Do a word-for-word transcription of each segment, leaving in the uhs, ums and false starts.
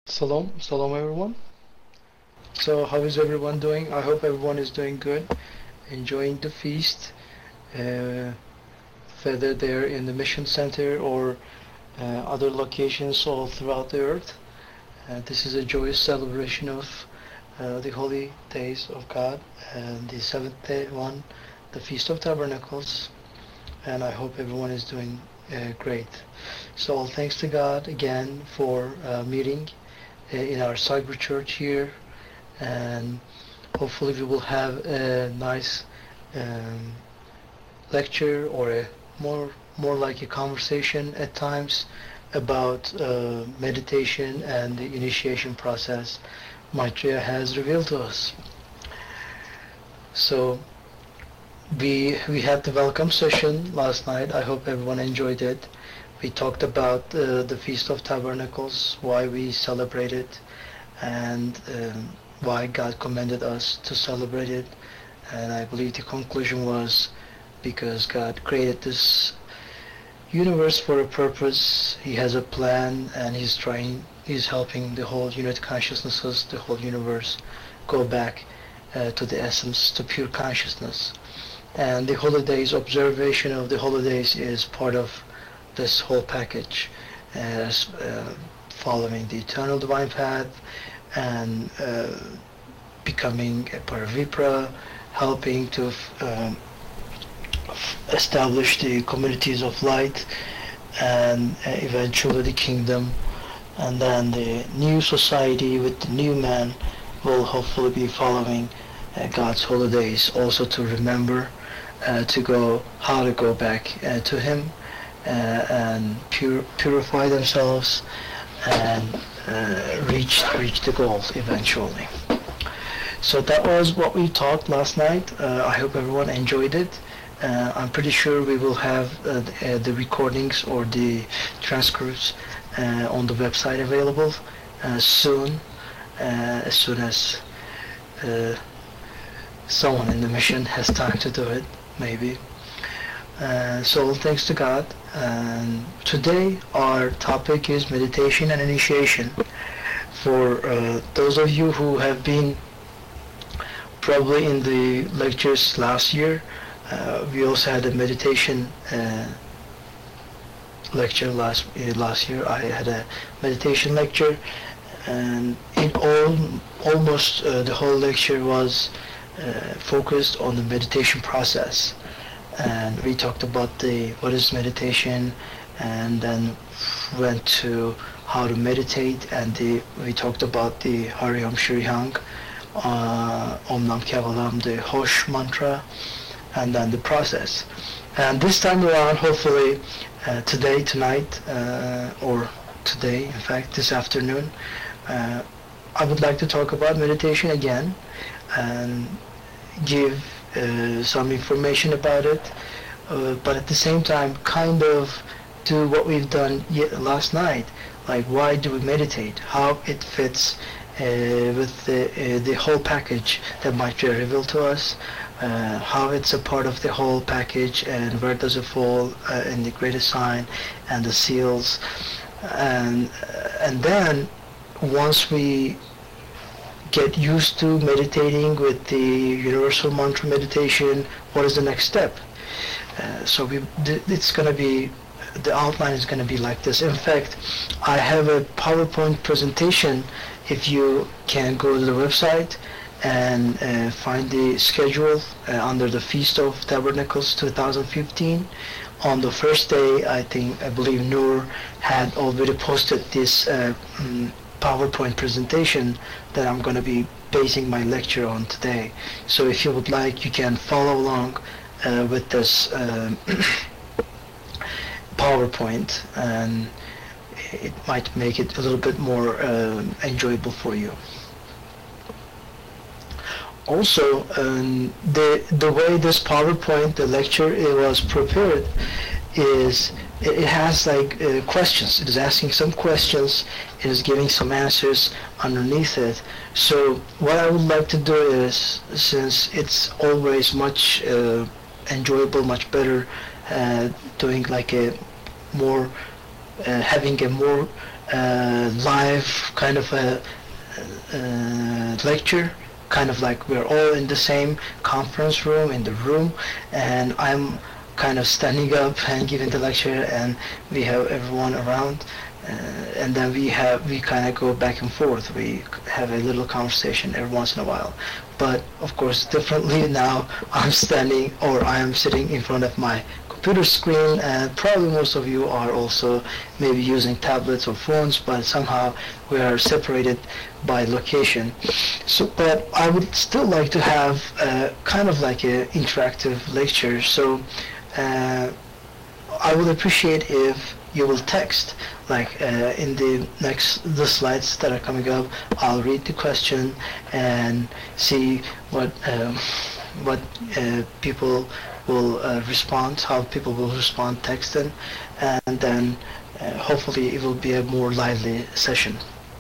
Salam, salam everyone. So how is everyone doing? I hope everyone is doing good, enjoying the feast, uh, whether they're in the mission center or uh, other locations all throughout the earth. Uh, this is a joyous celebration of uh, the holy days of God and the seventh day one, the Feast of Tabernacles, and I hope everyone is doing uh, great. So all thanks to God again for uh, meeting uh, in our cyber church here, and hopefully we will have a nice um, lecture or a more more like a conversation at times about uh, meditation and the initiation process Maitreya has revealed to us. So we we had the welcome session last night. I hope everyone enjoyed it. We talked about uh, the Feast of Tabernacles, why we celebrate it, and um, why God commanded us to celebrate it. And I believe the conclusion was because God created this universe for a purpose. He has a plan, and He's trying, He's helping the whole unit consciousnesses, the whole universe, go back uh, to the essence, to pure consciousness. And the holidays, observation of the holidays is part of this whole package, as uh, following the eternal divine path and uh, becoming a paravipra, helping to um, establish the communities of light and uh, eventually the kingdom, and then the new society with the new man will hopefully be following uh, God's holidays, also to remember uh, to go how to go back uh, to Him uh, and pur purify themselves and uh, reach reach the goal eventually. So that was what we talked last night. Uh, I hope everyone enjoyed it. Uh, I'm pretty sure we will have uh, the, uh, the recordings or the transcripts uh, on the website available uh, soon, uh, as soon as uh, someone in the mission has time to do it, maybe. Uh, so thanks to God. And today our topic is meditation and initiation. For uh, those of you who have been probably in the lectures last year, uh, we also had a meditation uh, lecture last uh, last year. I had a meditation lecture, and in all almost uh, the whole lecture was uh, focused on the meditation process. And we talked about the what is meditation, and then went to how to meditate, and the, we talked about the Hari Om Shri Hang, uh, Om Nam Kevalam, the Hosh mantra, and then the process. And this time around, hopefully uh, today, tonight, uh, or today, in fact, this afternoon, uh, I would like to talk about meditation again and give uh, some information about it, uh, but at the same time kind of do what we've done last night, like why do we meditate, how it fits uh, with the, uh, the whole package that Maitreya revealed to us, uh, how it's a part of the whole package, and where does it fall uh, in the greatest sign and the seals, and and then once we get used to meditating with the universal mantra meditation, what is the next step? Uh, so we, it's going to be, the outline is going to be like this. In fact, I have a PowerPoint presentation. If you can go to the website and uh, find the schedule uh, under the Feast of Tabernacles two thousand fifteen. On the first day, I think, I believe Noor had already posted this uh, um, PowerPoint presentation that I'm going to be basing my lecture on today. So if you would like, you can follow along uh, with this um, PowerPoint, and it might make it a little bit more uh, enjoyable for you. Also, um, the the way this PowerPoint, the lecture, it was prepared is it, it has like uh, questions. It is asking some questions. It is giving some answers underneath it. So what I would like to do is, since it's always much uh, enjoyable, much better uh, doing like a more uh, having a more uh, live kind of a uh, lecture, kind of like we're all in the same conference room, in the room, and I'm kind of standing up and giving the lecture, and we have everyone around, uh, and then we have we kind of go back and forth. We have a little conversation every once in a while. But of course, differently now, I'm standing or I am sitting in front of my computer screen, and probably most of you are also maybe using tablets or phones, but somehow we are separated by location. So, but I would still like to have uh, kind of like an interactive lecture. So uh, I would appreciate if you will text, like uh, in the next the slides that are coming up. I'll read the question and see what um, what uh, people will uh, respond, how people will respond texting, and then uh, hopefully it will be a more lively session.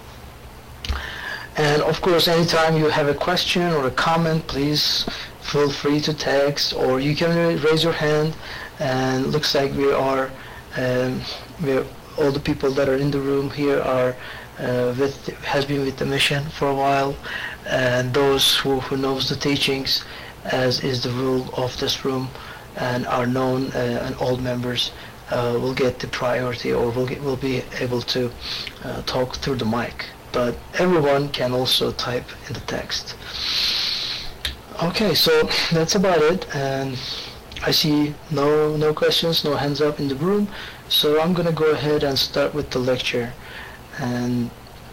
And of course, anytime you have a question or a comment, please feel free to text, or you can raise your hand. And looks like we are, um, we're, all the people that are in the room here are uh, with has been with the mission for a while, and those who, who knows the teachings, as is the rule of this room, and are known uh, and old members uh, will get the priority, or will get, will be able to uh, talk through the mic. But everyone can also type in the text. Okay, so that's about it, and I see no no questions, no hands up in the room, so I'm gonna go ahead and start with the lecture, and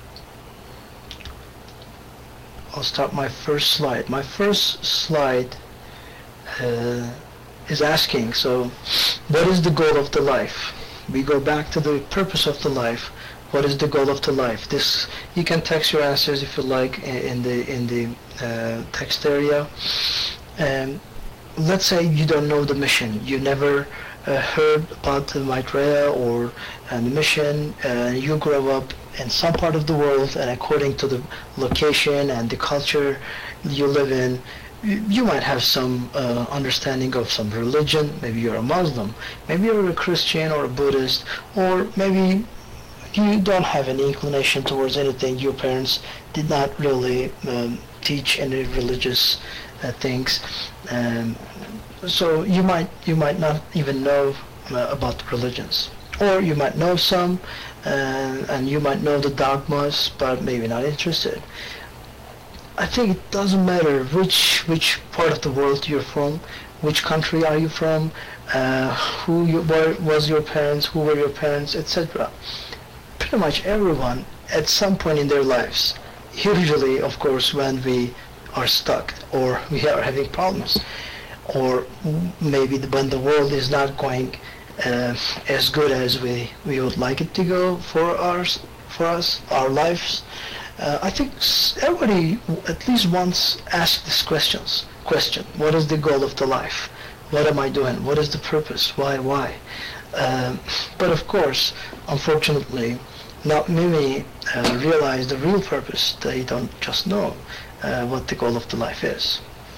I'll start my first slide. My first slide uh, is asking, so what is the goal of the life? We go back to the purpose of the life. What is the goal of the life? This, you can text your answers if you like in the in the uh, text area. And let's say you don't know the mission. You never uh, heard about the Maitreya or uh, the mission. Uh, you grow up in some part of the world, and according to the location and the culture you live in, you, you might have some uh, understanding of some religion. Maybe you're a Muslim, maybe you're a Christian or a Buddhist, or maybe you don't have any inclination towards anything. Your parents did not really um, teach any religious uh, things, um, so you might you might not even know uh, about the religions, or you might know some, uh, and you might know the dogmas, but maybe not interested. I think it doesn't matter which which part of the world you're from, which country are you from, uh, who you, where was your parents, who were your parents, et cetera. Pretty much everyone at some point in their lives, usually of course when we are stuck or we are having problems, or maybe the, when the world is not going uh, as good as we, we would like it to go for ours, for us, our lives, uh, I think everybody at least once asked this questions, question, what is the goal of the life? What am I doing? What is the purpose? Why, why? Um, but of course, unfortunately, not many uh, realize the real purpose. They don't just know uh, what the goal of the life is.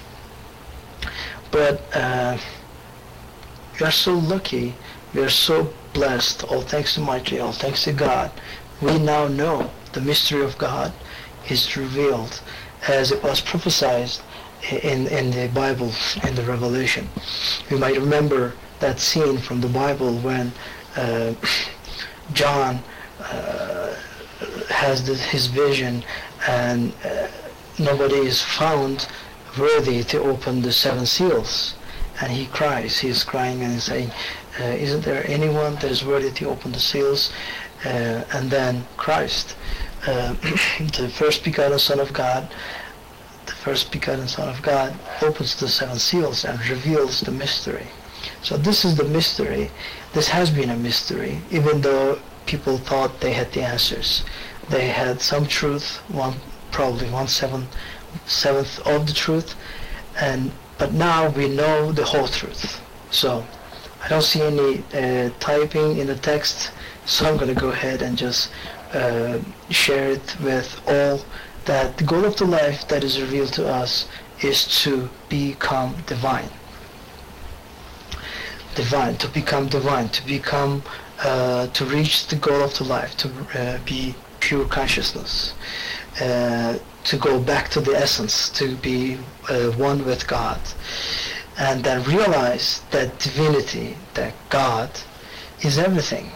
But uh, we are so lucky, we are so blessed, all thanks to Maitreya, all thanks to God. We now know the mystery of God is revealed as it was prophesied in, in the Bible, in the Revelation. You might remember that scene from the Bible when uh, John uh, has the, his vision, and uh, nobody is found worthy to open the seven seals, and he cries. He is crying and saying, uh, isn't there anyone that is worthy to open the seals? Uh, and then Christ, uh, the first begotten Son of God, the first begotten Son of God, opens the seven seals and reveals the mystery. So this is the mystery. This has been a mystery, even though people thought they had the answers. They had some truth, one probably one seventh, seventh of the truth, and but now we know the whole truth. So I don't see any uh, typing in the text, so I'm going to go ahead and just uh, share it with all, that the goal of the life that is revealed to us is to become divine. Divine, to become divine, to become uh, to reach the goal of the life, to uh, be pure consciousness, uh, to go back to the essence, to be uh, one with God, and then realize that divinity, that God is everything.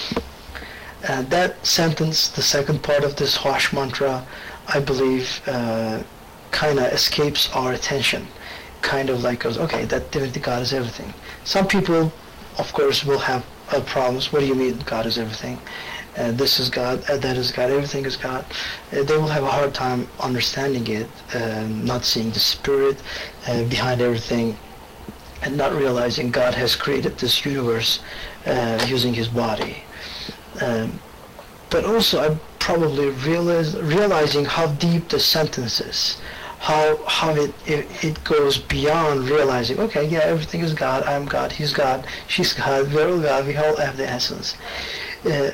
And that sentence, the second part of this Hosh mantra, I believe uh, kind of escapes our attention. Kind of like goes, okay, that divinity, God is everything. Some people, of course, will have uh, problems. What do you mean God is everything? Uh, this is God, uh, that is God, everything is God. Uh, they will have a hard time understanding it, uh, not seeing the spirit uh, behind everything, and not realizing God has created this universe uh, using his body. Um, but also I'm probably realize, realizing how deep the sentence is, how how it, it it goes beyond realizing, okay, yeah, everything is God, I'm God, he's God, she's God, we're all God, we all have the essence. Uh,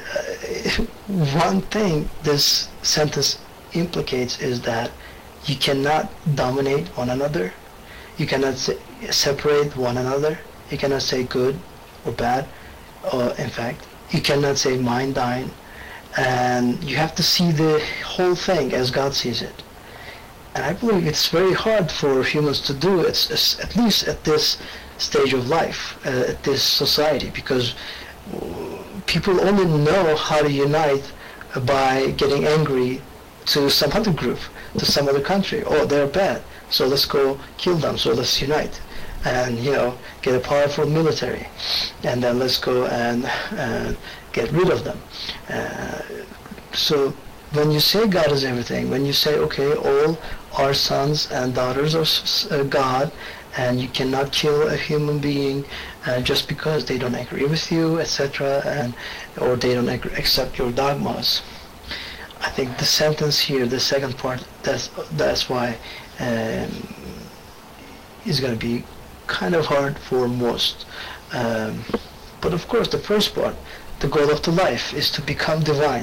one thing this sentence implicates is that you cannot dominate one another, you cannot say, separate one another, you cannot say good or bad, or in fact, you cannot say mine, thine, and you have to see the whole thing as God sees it. And I believe it's very hard for humans to do, it's, it's at least at this stage of life, uh, at this society, because people only know how to unite by getting angry to some other group, to some other country. Oh, they're bad, so let's go kill them, so let's unite. And, you know, get a powerful military, and then let's go and uh, get rid of them. Uh, so when you say God is everything, when you say, okay, all are sons and daughters of uh, God, and you cannot kill a human being uh, just because they don't agree with you, et cetera, and or they don't agree, accept your dogmas. I think the sentence here, the second part, that's that's why um, is going to be kind of hard for most. Um, but of course, the first part, the goal of the life, is to become divine.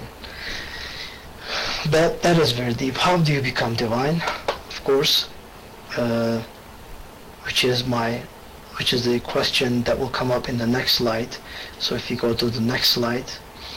That that is very deep. How do you become divine? Of course, uh, which is my, which is the question that will come up in the next slide. So if you go to the next slide,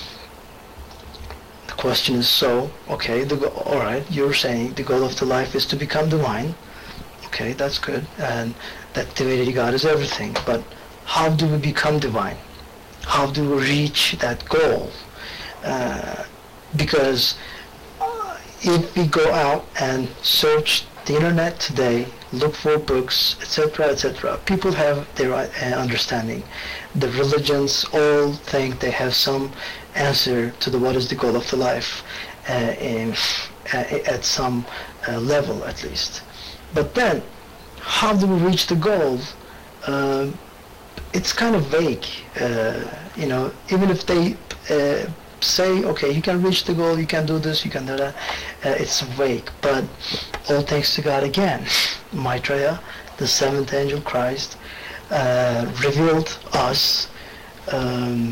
the question is, so okay, the go all right, you're saying the goal of the life is to become divine. Okay, that's good, and that divinity, God is everything. But how do we become divine? How do we reach that goal? Uh, because uh, if we go out and search the internet today, look for books, et cetera, et cetera, people have their uh, understanding. The religions all think they have some answer to the what is the goal of the life, uh, in, uh, at some uh, level at least. But then, how do we reach the goal? Uh, it's kind of vague. Uh, you know, even if they uh, say, okay, you can reach the goal, you can do this, you can do that, uh, it's vague. But all thanks to God again, Maitreya, the seventh angel Christ, uh, revealed us um,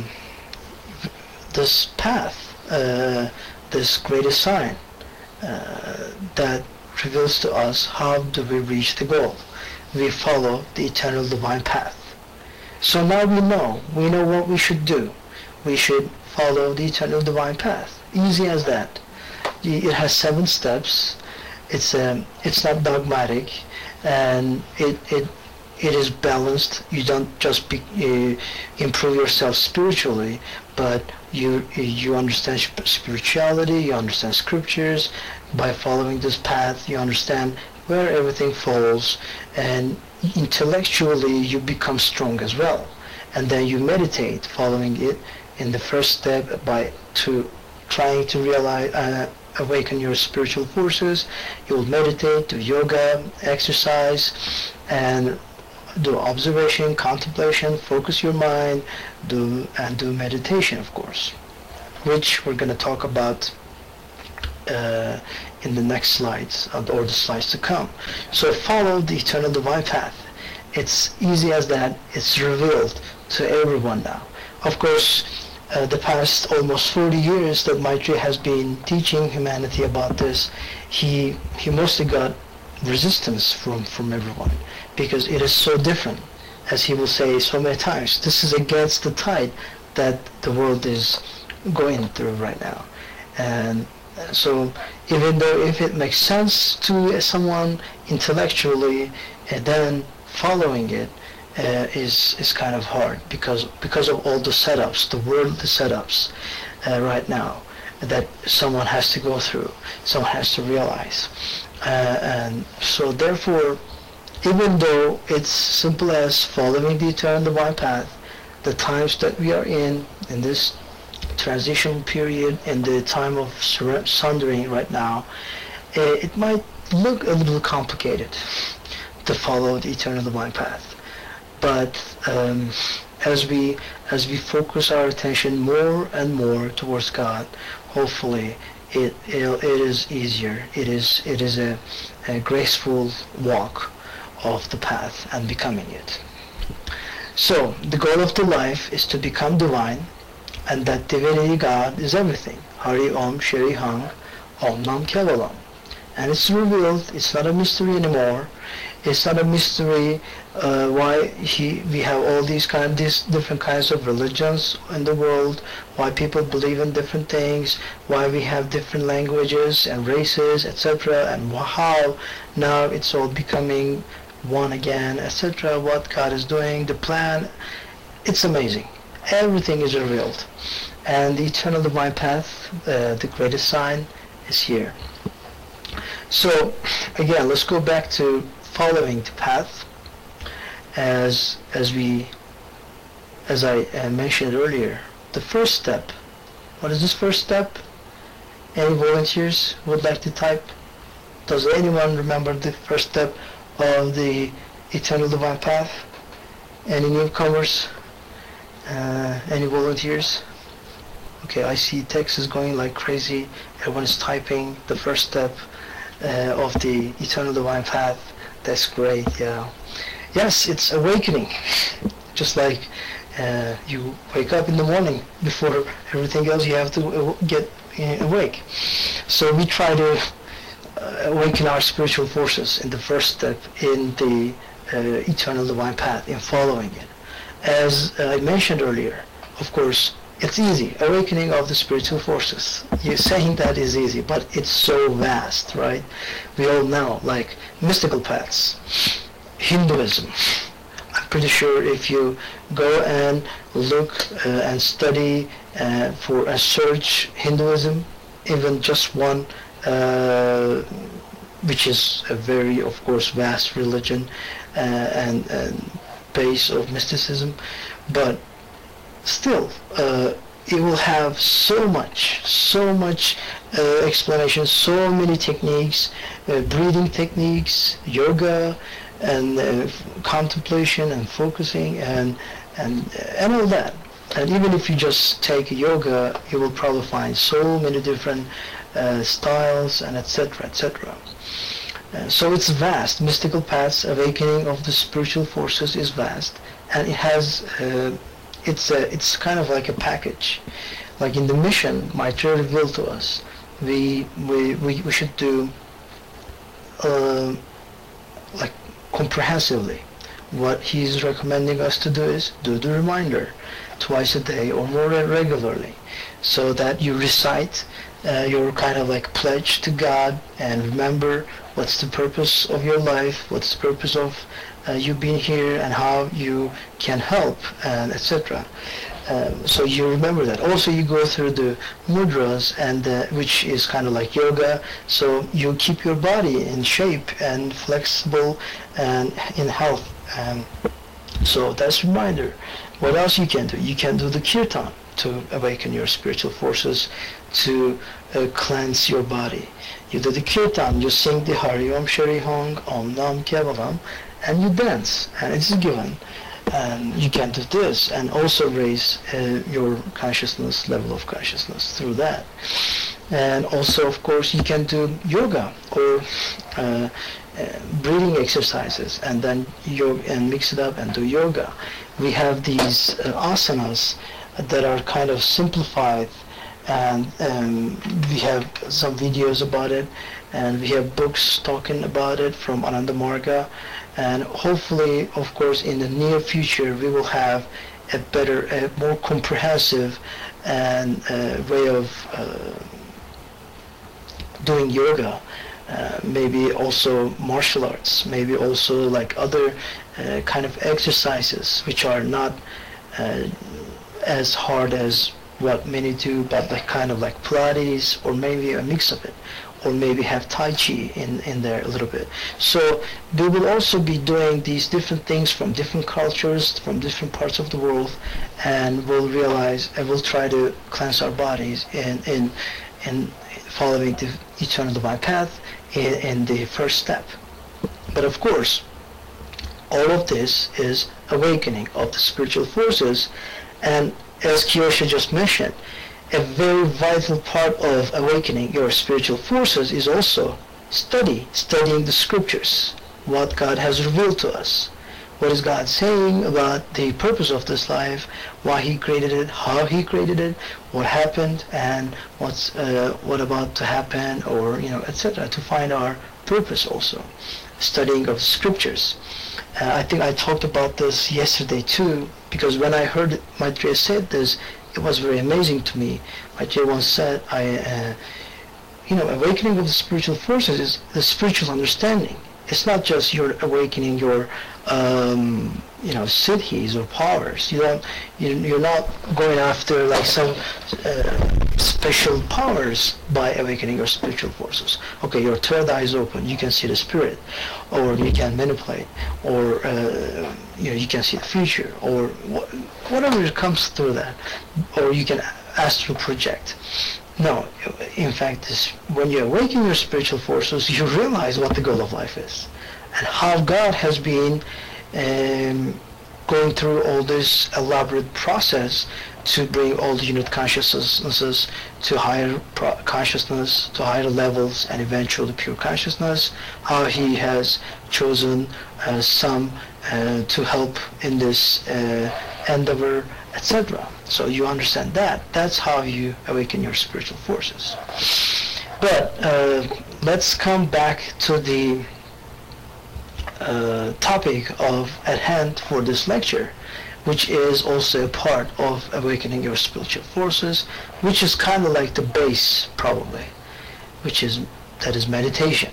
this path, uh, this greatest sign uh, that reveals to us how do we reach the goal. We follow the eternal divine path. So now we know, we know what we should do. We should follow the eternal divine path. Easy as that. It has seven steps. It's um, it's not dogmatic, and it it it is balanced. You don't just be, uh, improve yourself spiritually, but you you understand spirituality. You understand scriptures. By following this path, you understand where everything falls, and intellectually you become strong as well. And then you meditate, following it in the first step by to trying to realize, uh, awaken your spiritual forces. You will meditate, do yoga, exercise, and do observation, contemplation, focus your mind, do and do meditation, of course, which we're going to talk about Uh, in the next slides, or the slides to come. So follow the eternal divine path. It's easy as that. It's revealed to everyone now. Of course, uh, the past almost forty years that Maitreya has been teaching humanity about this, he he mostly got resistance from from everyone, because it is so different. As he will say so many times, this is against the tide. that the world is going through right now. And so even though if it makes sense to someone intellectually, and then following it uh, is is kind of hard because because of all the setups, the worldly setups uh, right now that someone has to go through, someone has to realize. Uh, and so therefore, even though it's simple as following the eternal divine path, the times that we are in, in this transition period, in the time of sundering right now, uh, it might look a little complicated to follow the eternal divine path. But um, as we as we focus our attention more and more towards God, hopefully it it, it is easier. It is it is a, a graceful walk of the path and becoming it. So the goal of the life is to become divine, and that divinity God is everything. Hari Om Shri Hang Om Nam Kevalam. And it's revealed. It's not a mystery anymore. It's not a mystery uh, why he, we have all these kind of these different kinds of religions in the world, why people believe in different things, why we have different languages and races, et cetera, and how now it's all becoming one again, et cetera. What God is doing, the plan, it's amazing. Everything is revealed, and the eternal divine path, uh, the greatest sign, is here. So again, let's go back to following the path. As as we as I uh, mentioned earlier, the first step. What is this first step? Any volunteers would like to type? Does anyone remember the first step of the eternal divine path? Any newcomers? Uh, any volunteers? Okay, I see text is going like crazy. Everyone is typing the first step uh, of the eternal divine path. That's great. Yeah. Yes, it's awakening. Just like uh, you wake up in the morning, before everything else you have to get awake. So we try to awaken our spiritual forces in the first step in the uh, eternal divine path, in following it. As I mentioned earlier, of course, it's easy. Awakening of the spiritual forces. You're saying that is easy, but it's so vast, right? We all know, like mystical paths, Hinduism. I'm pretty sure if you go and look uh, and study uh, for a search Hinduism, even just one, uh, which is a very, of course, vast religion uh, and, and base of mysticism, but still, uh, it will have so much, so much uh, explanation, so many techniques, uh, breathing techniques, yoga, and uh, contemplation and focusing, and and and all that. And even if you just take yoga, you will probably find so many different uh, styles and et cetera, et cetera. Uh, so it's vast. Mystical paths, awakening of the spiritual forces is vast, and it has. Uh, It's a, it's kind of like a package. Like in the mission, Maitreya revealed to us, we we we, we should do uh, like comprehensively. What he's recommending us to do is do the reminder twice a day or more regularly, so that you recite uh, your kind of like pledge to God and remember what's the purpose of your life, what's the purpose of Uh, you being here, and how you can help, and et cetera. Um, so you remember that. Also, you go through the mudras, and uh, which is kind of like yoga. So you keep your body in shape and flexible and in health. Um, so that's a reminder. What else you can do? You can do the kirtan to awaken your spiritual forces, to uh, cleanse your body. You do the kirtan. You sing the Hari Om Shri Hang Om Nam Kevalam, and you dance, and it's given. And you can do this, and also raise uh, your consciousness, level of consciousness through that. And also, of course, you can do yoga or uh, uh, breathing exercises, and then yoga, and mix it up and do yoga. We have these uh, asanas that are kind of simplified, and um, we have some videos about it, and we have books talking about it from Ananda Marga. And hopefully, of course, in the near future, we will have a better, a more comprehensive and uh, way of uh, doing yoga, uh, maybe also martial arts, maybe also like other uh, kind of exercises which are not uh, as hard as what many do, but like kind of like Pilates, or maybe a mix of it, or maybe have Tai Chi in, in there a little bit. So we will also be doing these different things from different cultures, from different parts of the world, and we'll realize and we'll try to cleanse our bodies in in, in following the eternal divine path in, in the first step. But of course, all of this is awakening of the spiritual forces, and as Kyosho just mentioned, a very vital part of awakening your spiritual forces is also study, studying the scriptures, what God has revealed to us. What is God saying about the purpose of this life, why He created it, how He created it, what happened, and what's uh, what about to happen, or you know, et cetera. To find our purpose also, studying of scriptures. Uh, I think I talked about this yesterday too, because when I heard Maitreya said this, it was very amazing to me. Maitreya once said, "I, uh, you know, awakening of the spiritual forces is the spiritual understanding. It's not just you're awakening your, um, you know, siddhis or powers. You don't, you, you're not going after like some uh, special powers by awakening your spiritual forces. Okay, your third eye is open. You can see the spirit, or you can manipulate, or uh, you know, you can see the future, or wh whatever comes through that, or you can astral project." No, in fact, this, when you awaken your spiritual forces, you realize what the goal of life is, and how God has been um, going through all this elaborate process to bring all the unit consciousnesses to higher pro consciousness, to higher levels, and eventually pure consciousness. How He has chosen uh, some uh, to help in this uh, endeavor, et cetera. So you understand that. That's how you awaken your spiritual forces. But uh, let's come back to the uh, topic of at hand for this lecture, which is also a part of awakening your spiritual forces, which is kind of like the base, probably, which is that is meditation.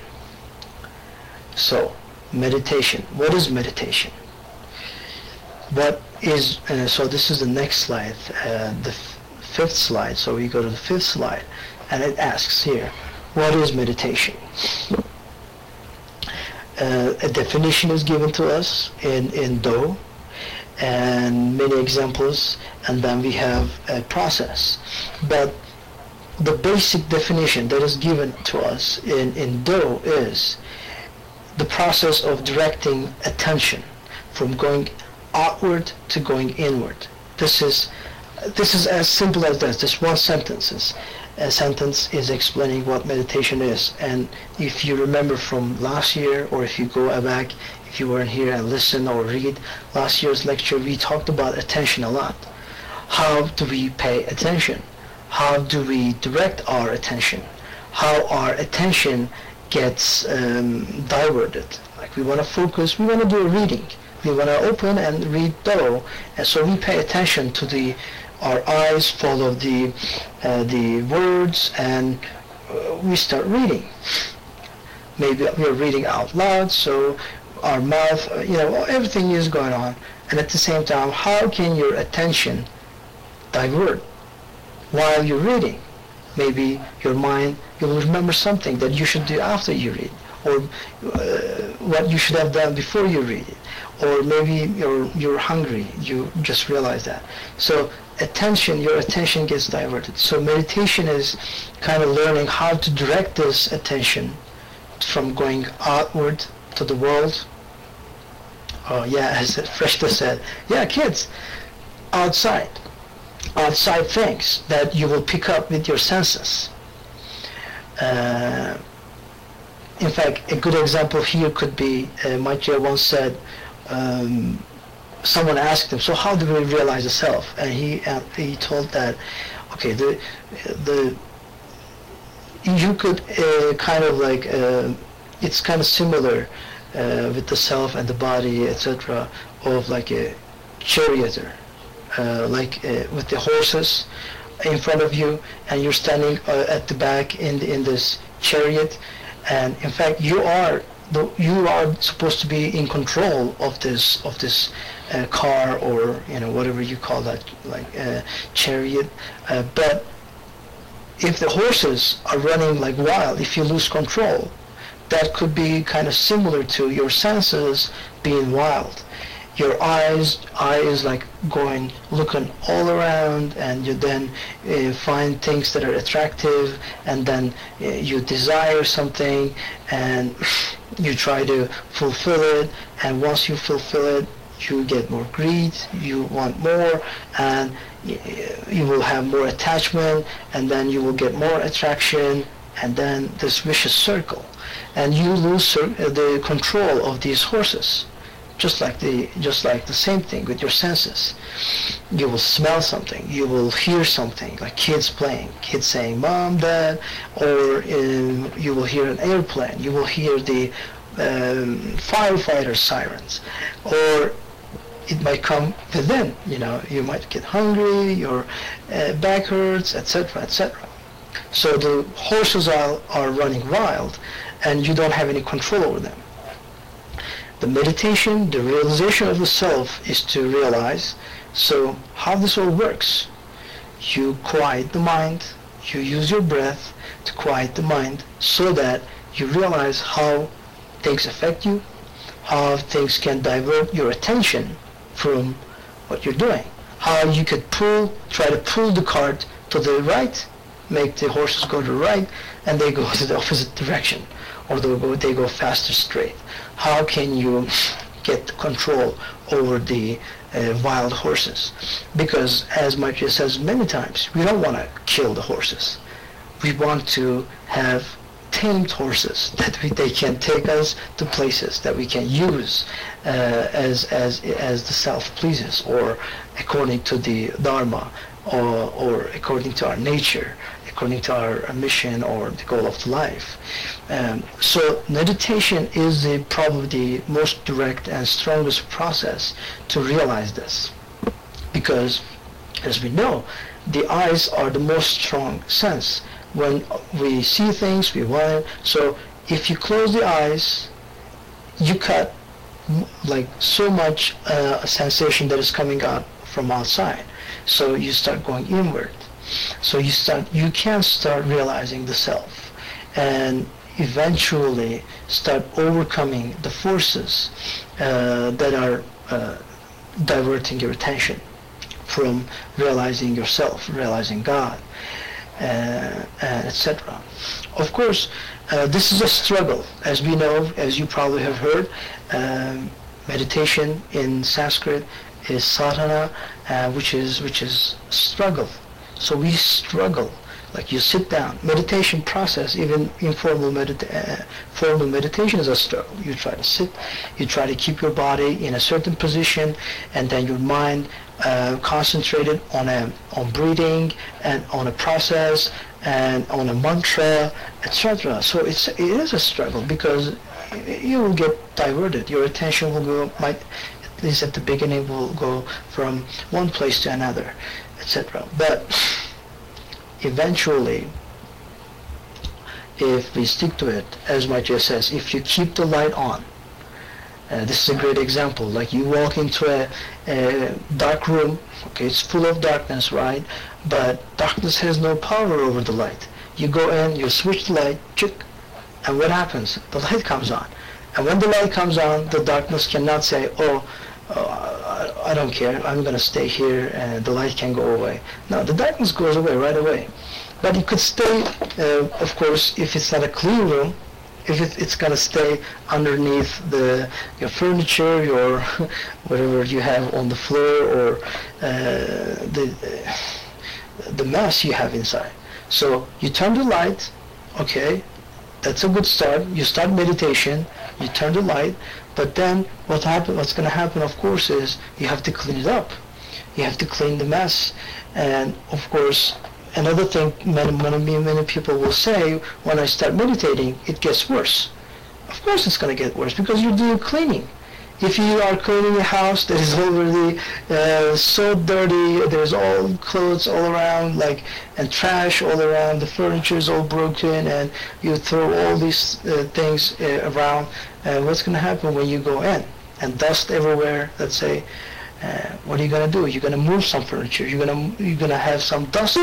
So meditation. What is meditation? What is uh, so this is the next slide, uh, the f fifth slide. So we go to the fifth slide, and it asks here, what is meditation? Uh, a definition is given to us in in Do, and many examples, and then we have a process. But the basic definition that is given to us in in Do is the process of directing attention from going outward to going inward. This is this is as simple as this. This one sentence is a sentence is explaining what meditation is. And if you remember from last year, or if you go back, if you weren't here and listen or read last year's lecture, we talked about attention a lot. How do we pay attention? How do we direct our attention? How our attention gets um, diverted? Like we want to focus, we want to do a reading. We want to open and read Do, and so we pay attention to the, our eyes follow the, uh, the words, and uh, we start reading. Maybe we are reading out loud, so our mouth, uh, you know, everything is going on, and at the same time, how can your attention divert while you're reading? Maybe your mind, you will remember something that you should do after you read, or uh, what you should have done before you read it. Or maybe you're you're hungry, you just realize that. So attention, your attention gets diverted. So meditation is kind of learning how to direct this attention from going outward to the world. Oh yeah, as Freshta said, yeah, kids, outside, outside things that you will pick up with your senses. Uh, in fact, a good example here could be, uh, Maitreya once said, Um, someone asked him, so how do we realize the self? And he uh, he told that, okay, the the you could uh, kind of like uh, it's kind of similar uh, with the self and the body, et cetera, of like a charioteer, uh, like uh, with the horses in front of you, and you're standing uh, at the back in the, in this chariot, and in fact you are the, you are supposed to be in control of this of this uh, car, or you know whatever you call that, like uh, chariot, uh, but if the horses are running like wild, if you lose control, that could be kind of similar to your senses being wild. Your eyes, eyes like going, looking all around, and you then uh, find things that are attractive, and then uh, you desire something, and you try to fulfill it, and once you fulfill it, you get more greed, you want more, and you will have more attachment, and then you will get more attraction, and then this vicious circle, and you lose the control of these horses. Just like the just like the same thing with your senses. You will smell something, you will hear something, like kids playing, kids saying "Mom, Dad," or um, you will hear an airplane, you will hear the um, firefighter sirens, or it might come within. You know, you might get hungry, your uh, back hurts, et cetera, et cetera. So the horses are, are running wild, and you don't have any control over them. The meditation, the realization of the self, is to realize, so how this all works. You quiet the mind, you use your breath to quiet the mind, so that you realize how things affect you, how things can divert your attention from what you're doing, how you could pull, try to pull the cart to the right, make the horses go to the right, and they go to the opposite direction, or they go, they go faster straight. How can you get control over the uh, wild horses? Because, as Maitreya says many times, we don't want to kill the horses. We want to have tamed horses that we, they can take us to places that we can use uh, as as as the self pleases, or according to the Dharma, or or according to our nature, according to our mission or the goal of life. Um, so meditation is the, probably the most direct and strongest process to realize this, because, as we know, the eyes are the most strong sense. When we see things, we want it. So if you close the eyes, you cut like so much uh, sensation that is coming out from outside. So you start going inward. So you start, you can start realizing the self, and eventually start overcoming the forces uh, that are uh, diverting your attention from realizing yourself, realizing God, uh, uh, et cetera. Of course, uh, this is a struggle, as we know, as you probably have heard. Um, meditation in Sanskrit is sadhana, uh, which is which is struggle. So we struggle, like you sit down. Meditation process, even informal medita uh, formal meditation is a struggle. You try to sit, you try to keep your body in a certain position, and then your mind uh, concentrated on a on breathing and on a process and on a mantra, et cetera. So it's it is a struggle, because you will get diverted. Your attention will go, might at least at the beginning, will go from one place to another, et cetera. But eventually, if we stick to it, as Maitreya says, if you keep the light on, uh, this is a great example. Like you walk into a, a dark room, okay, it's full of darkness, right? But darkness has no power over the light. You go in, you switch the light, chick, and what happens? The light comes on. And when the light comes on, the darkness cannot say, oh, uh, I don't care, I'm going to stay here and the light can go away. No, the darkness goes away right away. But it could stay, uh, of course, if it's not a clean room, if it, it's going to stay underneath the your furniture, your whatever you have on the floor, or uh, the, the mess you have inside. So you turn the light, okay, that's a good start. You start meditation, you turn the light, but then what happen, what's going to happen, of course, is you have to clean it up. You have to clean the mess. And of course, another thing many, many, many people will say, when I start meditating, it gets worse. Of course it's going to get worse, because you're doing cleaning. If you are cleaning a house that is already uh, so dirty, there's all clothes all around, like, and trash all around, the furniture is all broken, and you throw all these uh, things uh, around, uh, what's going to happen when you go in? And dust everywhere, let's say, uh, what are you going to do? You're going to move some furniture, you're going to you're going to have some dust,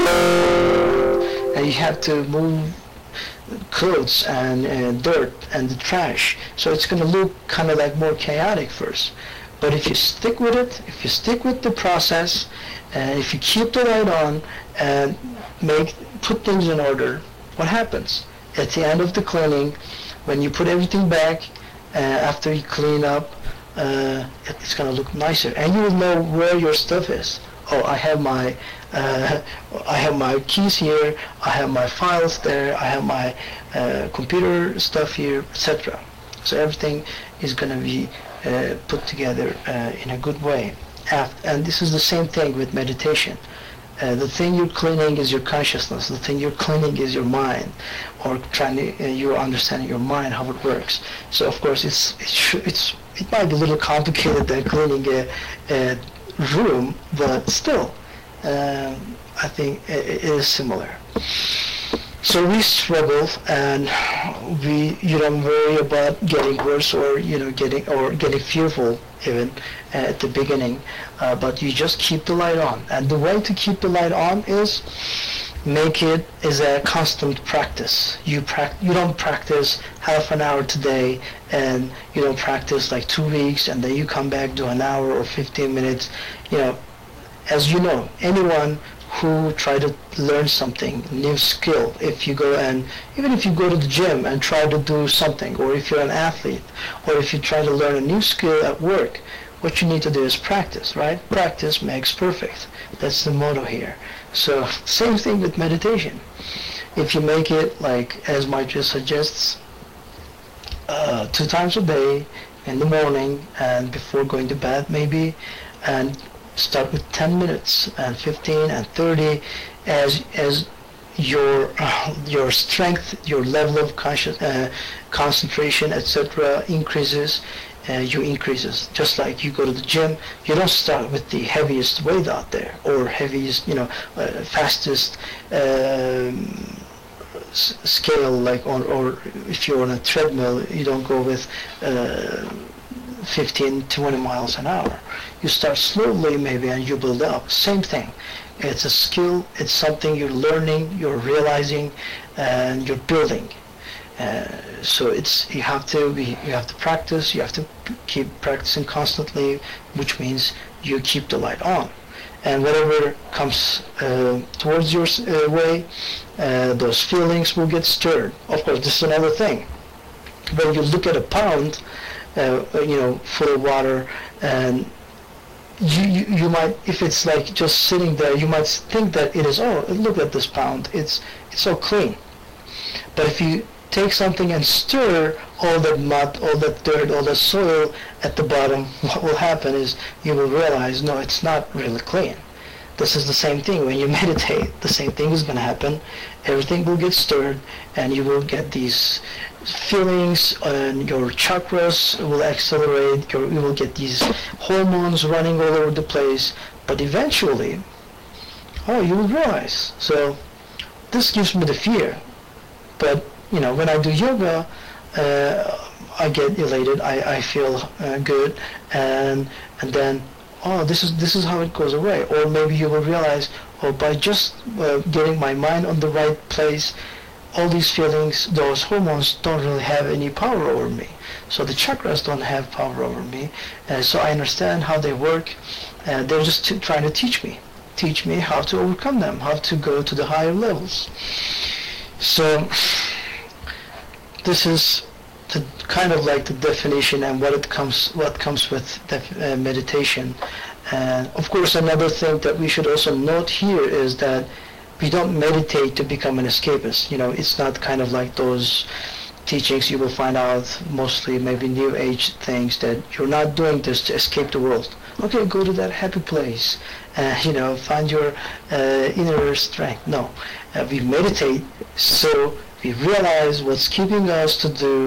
and you have to move clothes and uh, dirt and the trash, so it's going to look kind of like more chaotic first. But if you stick with it, if you stick with the process, and if you keep the light on and make put things in order, what happens at the end of the cleaning, when you put everything back uh, after you clean up, uh, it's going to look nicer, and you will know where your stuff is. Oh, I have my uh, I have my keys here, I have my files there, I have my uh, computer stuff here, et cetera. So everything is going to be uh, put together uh, in a good way. And this is the same thing with meditation. Uh, the thing you're cleaning is your consciousness. The thing you're cleaning is your mind, or trying to uh, you're understanding your mind, how it works. So of course it's it sh- it's it might be a little complicated than cleaning a, a room, but still, um, I think it, it is similar. So we struggle, and we you don't worry about getting worse, or you know getting or getting fearful even at the beginning, uh, but you just keep the light on. And the way to keep the light on is make it is a constant practice. You prac- you don't practice half an hour today, and you don't practice like two weeks, and then you come back do an hour or fifteen minutes. You know, as you know, anyone who try to learn something, new skill, if you go and, even if you go to the gym and try to do something, or if you're an athlete, or if you try to learn a new skill at work, what you need to do is practice, right? Practice makes perfect. That's the motto here. So, same thing with meditation. If you make it, like as Maitreya suggests, uh, two times a day, in the morning and before going to bed maybe, and start with ten minutes and fifteen and thirty, as as your uh, your strength, your level of conscious uh, concentration, et cetera increases, uh, you increases. Just like you go to the gym, you don't start with the heaviest weight out there, or heaviest, you know, uh, fastest um, s- scale, like on, or if you're on a treadmill, you don't go with uh, fifteen, twenty miles an hour. You start slowly maybe, and you build up. Same thing. It's a skill, it's something you're learning, you're realizing, and you're building. Uh, so it's you have to be, you have to practice, you have to p- keep practicing constantly, which means you keep the light on. And whatever comes uh, towards your uh, way, uh, those feelings will get stirred. Of course, this is another thing. When you look at a pond, uh, you know, full of water, and you, you you might, if it's like just sitting there, you might think that it is, oh, look at this pond, it's it's so clean. But if you take something and stir all that mud, all that dirt, all that soil at the bottom, what will happen is you will realize, no, it's not really clean. This is the same thing. When you meditate, the same thing is going to happen. Everything will get stirred, and you will get these feelings, and your chakras will accelerate. Your, you will get these hormones running all over the place. But eventually, oh, you will realize. So this gives me the fear. But you know, when I do yoga, uh, I get elated. I, I feel uh, good, and and then, oh, this is this is how it goes away. Or maybe you will realize, oh, by just uh, getting my mind on the right place, all these feelings, those hormones don't really have any power over me. So the chakras don't have power over me. Uh, so I understand how they work. Uh, they're just t- trying to teach me, teach me how to overcome them, how to go to the higher levels. So this is the kind of like the definition and what it comes, what comes with def- uh, meditation. And of course, another thing that we should also note here is that we don't meditate to become an escapist. You know, it's not kind of like those teachings you will find out, mostly maybe New Age things, that you're not doing this to escape the world. Okay, go to that happy place, uh, you know, find your uh, inner strength. No, uh, we meditate so we realize what's keeping us to do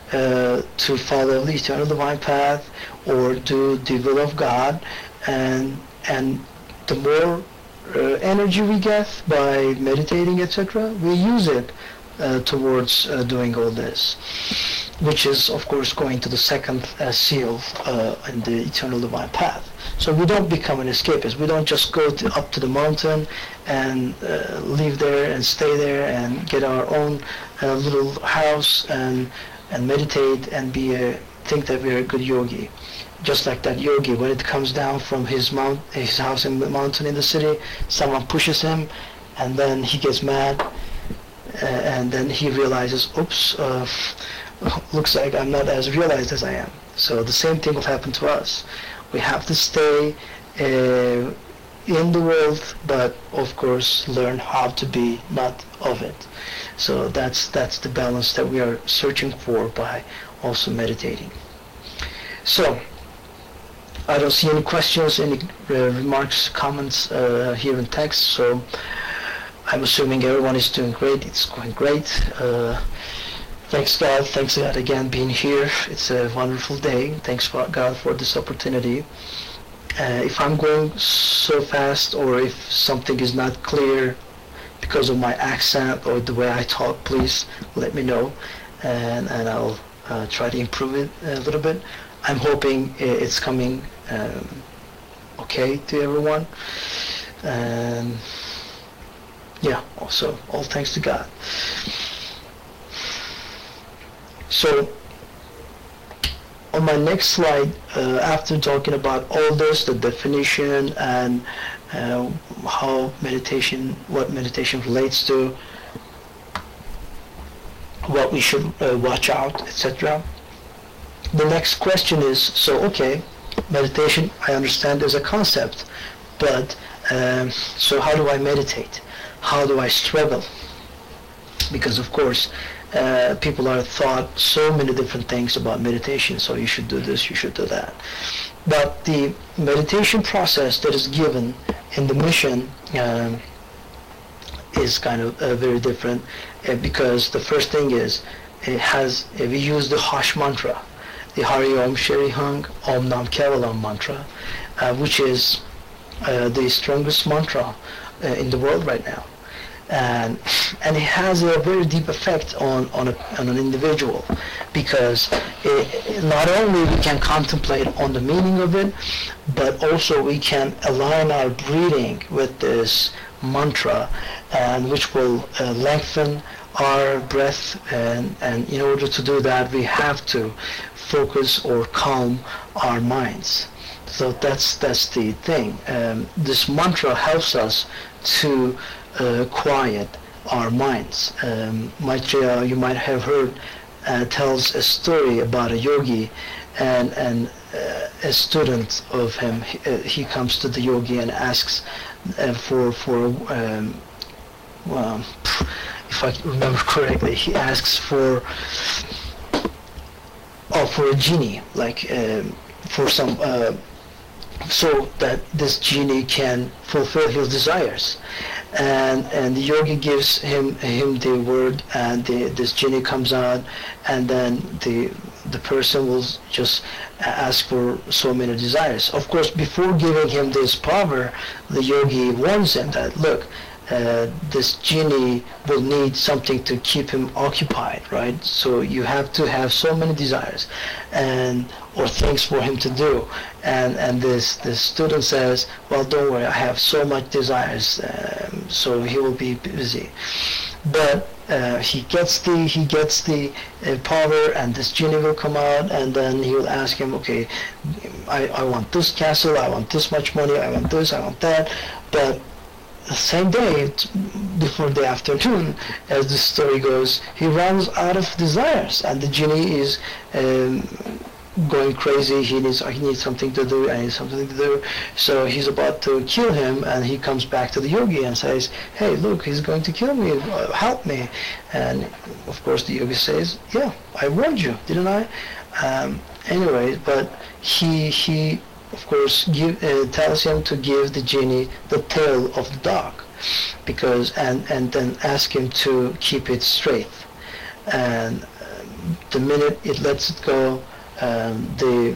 uh, to follow the eternal divine path or do the will of God, and and the more uh, energy we get by meditating, et cetera, we use it uh, towards uh, doing all this, which is of course going to the second uh, seal uh, in the eternal divine path. So we don't become an escapist. We don't just go to, up to the mountain and uh, live there and stay there and get our own uh, little house and and meditate and be a, think that we're a good yogi. Just like that yogi, when it comes down from his mount, his house in the mountain in the city, someone pushes him, and then he gets mad, uh, and then he realizes, oops, uh, looks like I'm not as realized as I am. So the same thing will happen to us. We have to stay uh, in the world, but of course learn how to be not of it. So that's that's the balance that we are searching for by also meditating. So I don't see any questions, any uh, remarks, comments uh, here in text. So I'm assuming everyone is doing great. It's going great. Uh, thanks God. Thanks God again being here. It's a wonderful day. Thanks for God for this opportunity. Uh, if I'm going so fast or if something is not clear because of my accent or the way I talk, please let me know, and, and I'll uh, try to improve it a little bit. I'm hoping it's coming um, okay to everyone. And yeah, also all thanks to God. So on my next slide, uh, after talking about all this, the definition and uh, how meditation, what meditation relates to, what we should uh, watch out, et cetera. The next question is, so okay, meditation, I understand there's a concept, but um, so how do I meditate? How do I struggle? Because of course, uh, people are taught so many different things about meditation, so you should do this, you should do that. But the meditation process that is given in the mission um, is kind of uh, very different, uh, because the first thing is, it has, uh, we use the Hash mantra, the Hari Om Shri Hung Om Nam Kevalam mantra, uh, which is uh, the strongest mantra uh, in the world right now. And and it has a very deep effect on on, a, on an individual, because it, not only we can contemplate on the meaning of it, but also we can align our breathing with this mantra, and which will uh, lengthen our breath, and and in order to do that we have to focus or calm our minds. So that's that's the thing. Um, this mantra helps us to uh, quiet our minds. Um, Maitreya, you might have heard, uh, tells a story about a yogi, and and uh, a student of him. He, uh, he comes to the yogi and asks uh, for for um, well, if I remember correctly, he asks for oh for a genie, like um, for some. Uh, so that this genie can fulfill his desires, and and the yogi gives him him the word, and the, this genie comes out, and then the the person will just ask for so many desires. Of course, before giving him this power, the yogi warns him that, look, uh, this genie will need something to keep him occupied, right? So you have to have so many desires and or things for him to do. And and this this student says, well, don't worry, I have so much desires, um, so he will be busy. But uh, he gets the he gets the uh, power, and this genie will come out, and then he will ask him, okay, I, I want this castle, I want this much money, I want this, I want that. But the same day, before the afternoon, as the story goes, he runs out of desires, and the genie is um, going crazy. He needs he needs something to do, and needs something to do. So he's about to kill him, and he comes back to the yogi and says, "Hey, look, he's going to kill me. Help me!" And of course, the yogi says, "Yeah, I warned you, didn't I?" Um, anyway, but he he. of course, give, uh, tells him to give the genie the tail of the dog, because and and then ask him to keep it straight. And um, the minute it lets it go, um, the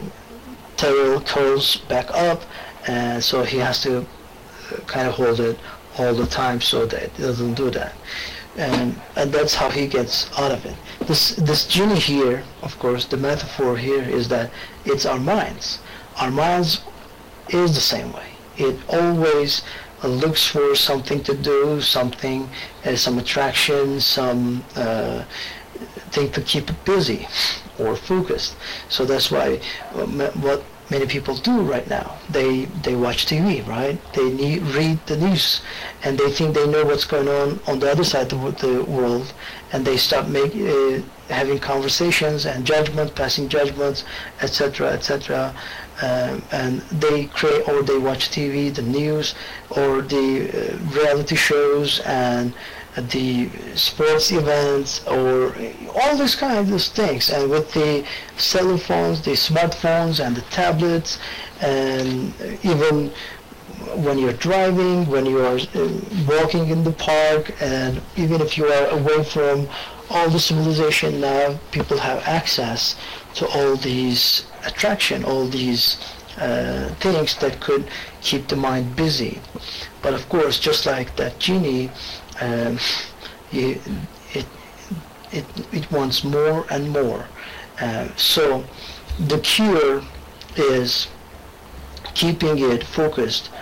tail curls back up, and so he has to kind of hold it all the time so that it doesn't do that. And, and that's how he gets out of it. This, this genie here, of course, the metaphor here is that it's our minds. Our minds is the same way. It always uh, looks for something to do, something, uh, some attraction, some uh, thing to keep it busy or focused. So that's why uh, what many people do right now, they they watch T V, right? They need, read the news, and they think they know what's going on on the other side of the world, and they start make, uh, having conversations and judgment, passing judgments, et cetera, et cetera. Um, and they create, or they watch T V, the news, or the uh, reality shows and the sports events, or all these kinds of things. And with the cell phones, the smartphones and the tablets, and even when you're driving, when you are walking in the park, and even if you are away from all the civilization now, people have access to all these attraction, all these uh, things that could keep the mind busy. But of course, just like that genie, Um, you, it, it, it wants more and more. Uh, so the cure is keeping it focused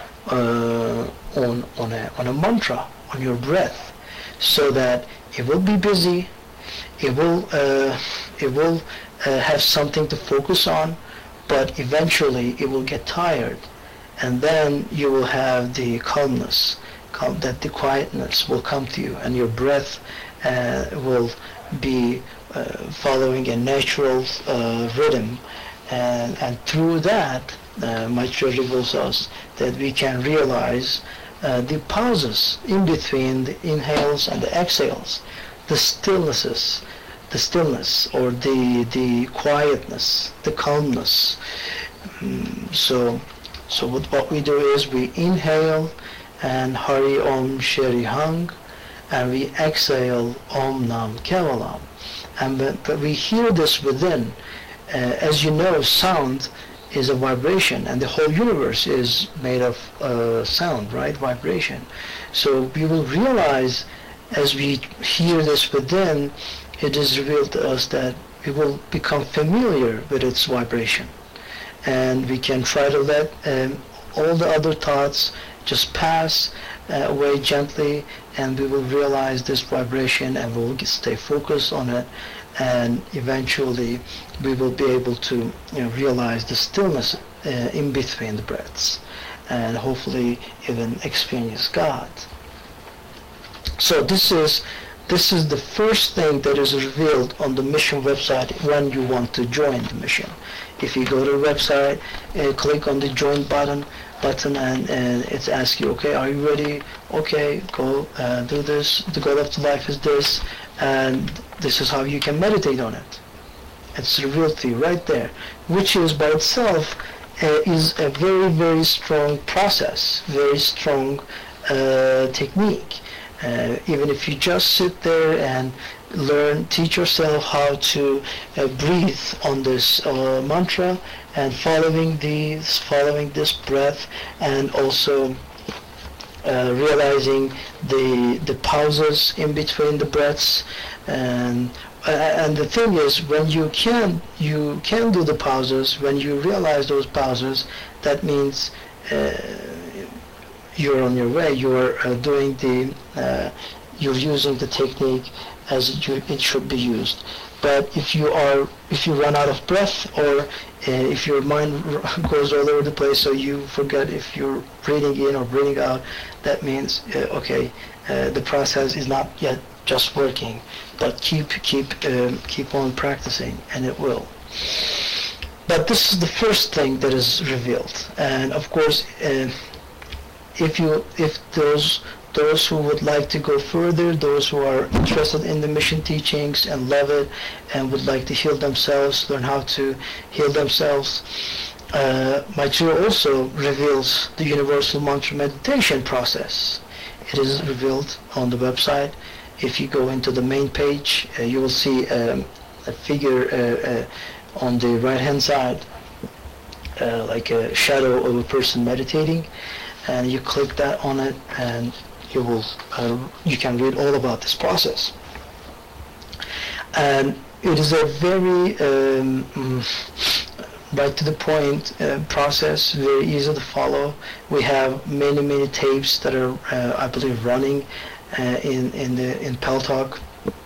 uh, on, on, a, on a mantra, on your breath, so that it will be busy, it will, uh, it will uh, have something to focus on, but eventually it will get tired, and then you will have the calmness, that the quietness will come to you, and your breath uh, will be uh, following a natural uh, rhythm, and, and through that uh, Maitreya reveals us that we can realize uh, the pauses in between the inhales and the exhales, the stillnesses, the stillness, or the the quietness, the calmness. Um, so, so what, what we do is we inhale and Hari Om Shri Hang, and we exhale Om Nam Kevalam. And but we hear this within. Uh, as you know, sound is a vibration, and the whole universe is made of uh, sound, right? Vibration. So we will realize as we hear this within, it is revealed to us that we will become familiar with its vibration. And we can try to let um, all the other thoughts just pass uh, away gently, and we will realize this vibration, and we will stay focused on it, and eventually we will be able to, you know, realize the stillness uh, in between the breaths, and hopefully even experience God. So this is this is the first thing that is revealed on the mission website when you want to join the mission. If you go to the website, uh, click on the join button, button and, and it's asked you, okay, are you ready? Okay, go uh, do this. The goal of the life is this, and this is how you can meditate on it. It's revealed to you right there, which is by itself uh, is a very, very strong process, very strong uh, technique. Uh, even if you just sit there and learn, teach yourself how to uh, breathe on this uh, mantra, and following these, following this breath, and also uh, realizing the the pauses in between the breaths, and uh, and the thing is, when you can you can do the pauses, when you realize those pauses, that means uh, you're on your way. You're uh, doing the uh, you're using the technique as it, it should be used. But if you are if you run out of breath, or uh, if your mind goes all over the place, so you forget if you're breathing in or breathing out, that means uh, okay, uh, the process is not yet just working. But keep keep um, keep on practicing, and it will. But this is the first thing that is revealed, and of course, uh, if you if those those who would like to go further, those who are interested in the mission teachings and love it, and would like to heal themselves, learn how to heal themselves, uh, Maitreya also reveals the universal mantra meditation process. It is revealed on the website. If you go into the main page, uh, you will see um, a figure uh, uh, on the right hand side, uh, like a shadow of a person meditating, and you click that on it, and you will uh, you can read all about this process. And it is a very um, right to the point uh, process, very easy to follow. We have many many tapes that are uh, I believe running uh, in in the in Paltalk.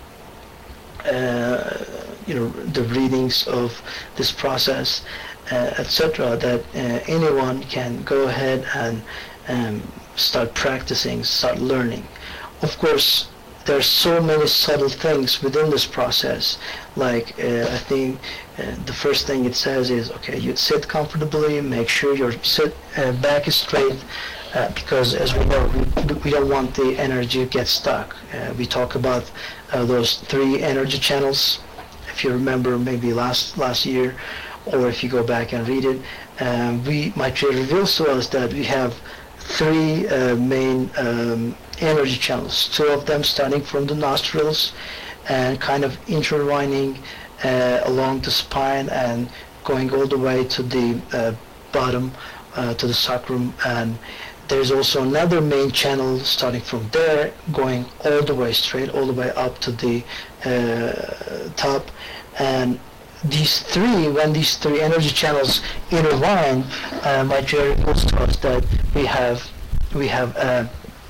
Uh, you know, the readings of this process, uh, et cetera. That uh, anyone can go ahead and um, start practicing, start learning. Of course, there are so many subtle things within this process. Like uh, I think uh, the first thing it says is, okay, you sit comfortably, make sure your sit uh, back is straight, uh, because as we know, we, we don't want the energy to get stuck. Uh, we talk about uh, those three energy channels. If you remember, maybe last last year, or if you go back and read it, uh, we Maitreya reveals to us that we have three uh, main um, energy channels. Two of them starting from the nostrils and kind of intertwining uh, along the spine and going all the way to the uh, bottom, uh, to the sacrum. And there's also another main channel starting from there, going all the way straight, all the way up to the uh, top. And these three, when these three energy channels intertwine, uh, Maitreya reveals to us that we have we have a,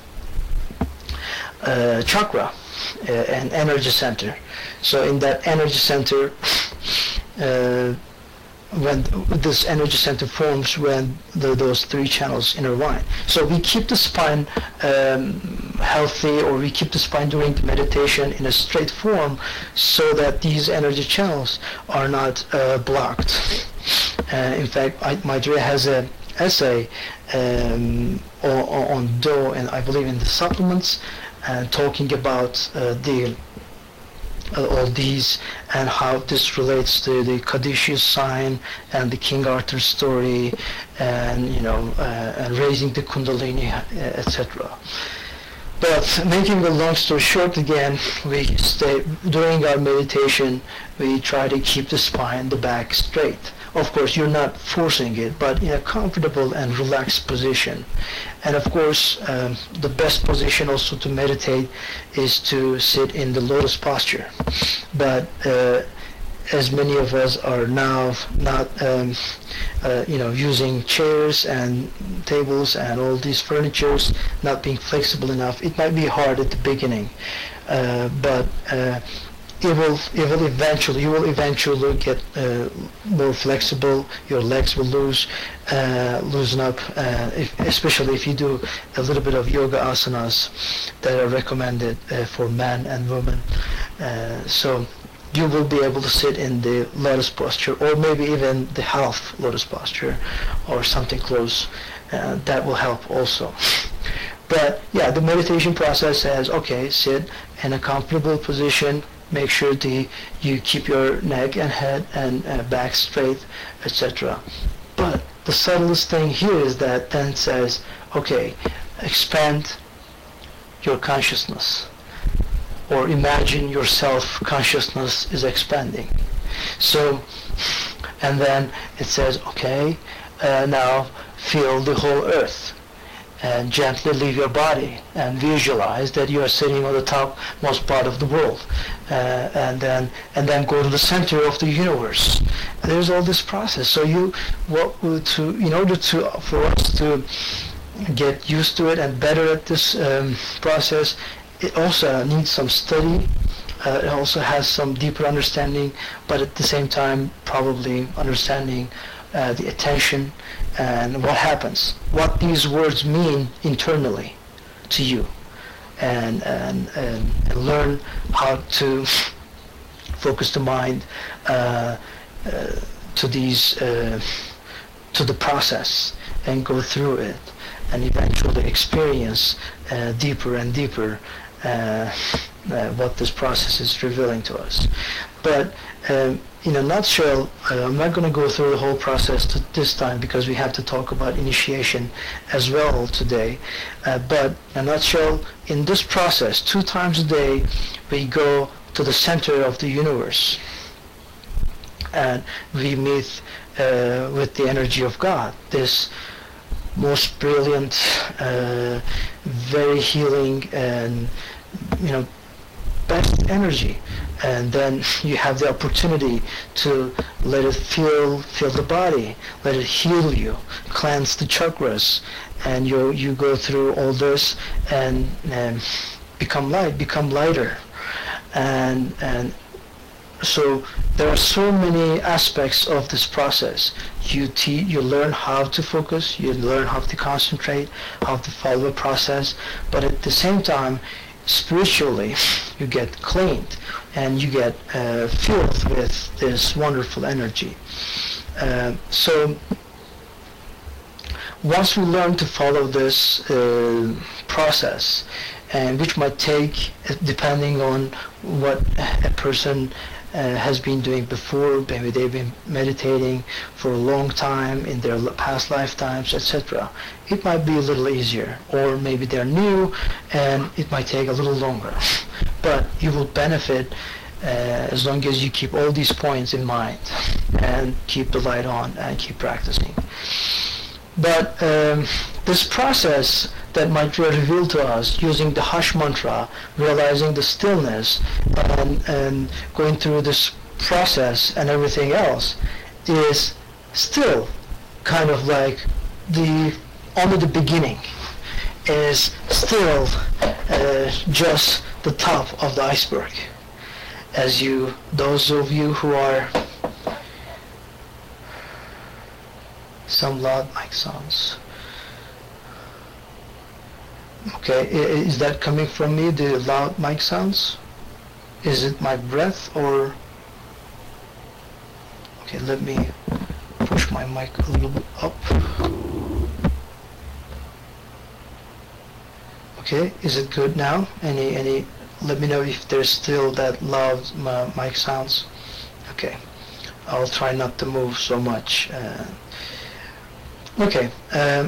a chakra, uh, an energy center. So in that energy center, uh, when this energy center forms when the, those three channels intertwine. So we keep the spine um, healthy, or we keep the spine during the meditation in a straight form, so that these energy channels are not uh, blocked. Uh, in fact, Maitreya has an essay um, on, on Do, and I believe in the supplements, and talking about uh, the Uh, all these and how this relates to the Caduceus sign and the King Arthur story, and you know, uh, and raising the Kundalini, uh, et cetera. But making a long story short, again, we stay during our meditation. We try to keep the spine, the back straight. Of course, you're not forcing it, but in a comfortable and relaxed position. And of course, um, the best position also to meditate is to sit in the lotus posture. But uh, as many of us are now not, um, uh, you know, using chairs and tables and all these furnitures, not being flexible enough, it might be hard at the beginning. Uh, but uh, It will, it will eventually, you will eventually get uh, more flexible. Your legs will lose, uh, loosen up, uh, if, especially if you do a little bit of yoga asanas that are recommended uh, for men and women. Uh, so you will be able to sit in the lotus posture, or maybe even the half lotus posture, or something close. Uh, that will help also. But yeah, the meditation process says, okay, sit in a comfortable position. Make sure the, you keep your neck and head and uh, back straight, et cetera. But the subtlest thing here is that then it says, okay, expand your consciousness, or imagine your self-consciousness is expanding. So, and then it says, okay, uh, now feel the whole earth. And gently leave your body and visualize that you are sitting on the topmost part of the world, uh, and then and then go to the center of the universe. And there's all this process. So you, what to in order to for us to get used to it and better at this um, process, it also needs some study. Uh, it also has some deeper understanding, but at the same time, probably understanding uh, the attention and what happens, what these words mean internally to you, and and, and, and learn how to focus the mind uh, uh, to these uh, to the process and go through it, and eventually experience uh, deeper and deeper uh, uh, what this process is revealing to us. But um, in a nutshell, uh, I'm not going to go through the whole process to this time, because we have to talk about initiation as well today. Uh, but in a nutshell, in this process, two times a day, we go to the center of the universe. and we meet uh, with the energy of God, this most brilliant, uh, very healing, and you know, best energy. And then you have the opportunity to let it feel feel the body, let it heal you, cleanse the chakras, and you you go through all this and, and become light, become lighter, and and so there are so many aspects of this process. You te- you learn how to focus, you learn how to concentrate, how to follow the process, but at the same time, spiritually, you get cleaned and you get uh, filled with this wonderful energy. Uh, so once we learn to follow this uh, process, and which might take, depending on what a person Uh, has been doing before, maybe they've been meditating for a long time in their past lifetimes, et cetera. It might be a little easier, or maybe they're new and it might take a little longer. But you will benefit uh, as long as you keep all these points in mind and keep the light on and keep practicing. But um, this process that Maitreya revealed to us, using the Hush mantra, realizing the stillness, and, and going through this process and everything else, is still kind of like the only the beginning, is still uh, just the top of the iceberg. As you, those of you who are some loud mic sounds. Okay, is that coming from me, the loud mic sounds? Is it my breath or... Okay, let me push my mic a little bit up. Okay, is it good now? Any, any, let me know if there's still that loud uh, mic sounds. Okay, I'll try not to move so much. Uh, okay, um,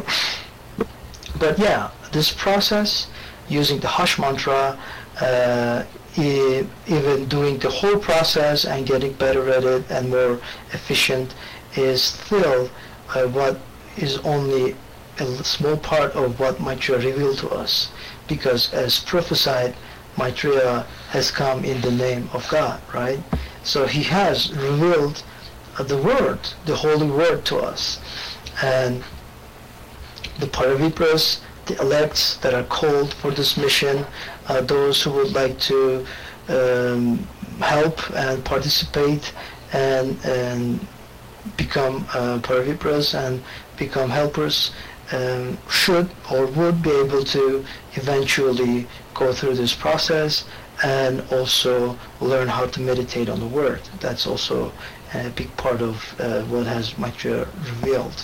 but yeah, this process, using the Hush mantra, uh, e even doing the whole process and getting better at it and more efficient, is still uh, what is only a small part of what Maitreya revealed to us, because as prophesied, Maitreya has come in the name of God, right? So he has revealed uh, the word, the holy word to us, and the Paravipras, the elects that are called for this mission, uh, those who would like to um, help and participate and, and become uh, Paravipras and become helpers, um, should or would be able to eventually go through this process and also learn how to meditate on the word. That's also a big part of uh, what has Maitreya revealed.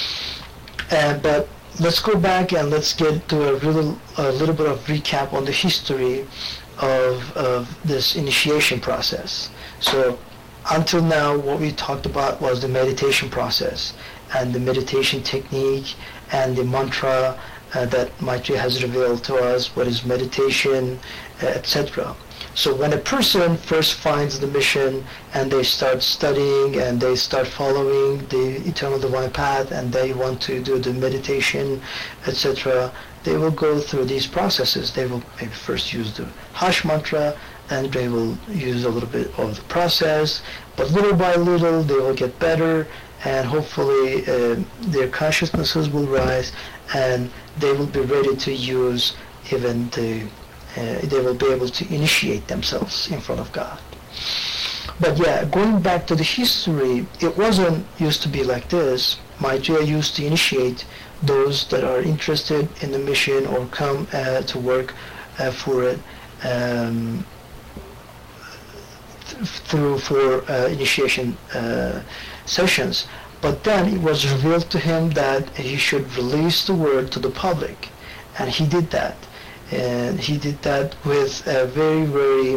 Uh, but let's go back and let's get to a little, a little bit of recap on the history of, of this initiation process. So until now, what we talked about was the meditation process and the meditation technique and the mantra uh, that Maitreya has revealed to us, what is meditation, uh, et cetera. So when a person first finds the mission and they start studying and they start following the eternal divine path and they want to do the meditation, et cetera, they will go through these processes. They will maybe first use the Hush mantra, and they will use a little bit of the process, but little by little they will get better, and hopefully uh, their consciousnesses will rise and they will be ready to use even the Uh, they will be able to initiate themselves in front of God. But yeah, going back to the history, it wasn't used to be like this. Maitreya used to initiate those that are interested in the mission or come uh, to work uh, for it um, th through for uh, initiation uh, sessions. But then it was revealed to him that he should release the word to the public, and he did that. And he did that with a very, very,